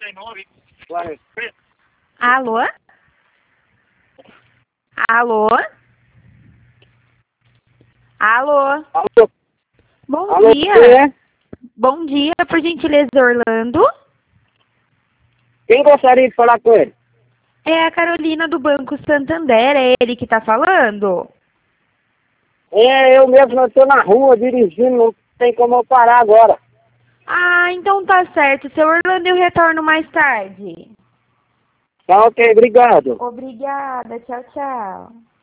Alô? Alô? Alô? Alô? Bom Alô, dia. quem é? Bom dia, por gentileza, Orlando. Quem gostaria de falar com ele? É a Carolina do Banco Santander, é ele que tá falando? É, eu mesmo, eu estou na rua dirigindo, não tem como eu parar agora. Ah, então tá certo. Seu Orlando, eu retorno mais tarde. Tá ok, obrigado. Obrigada, tchau, tchau.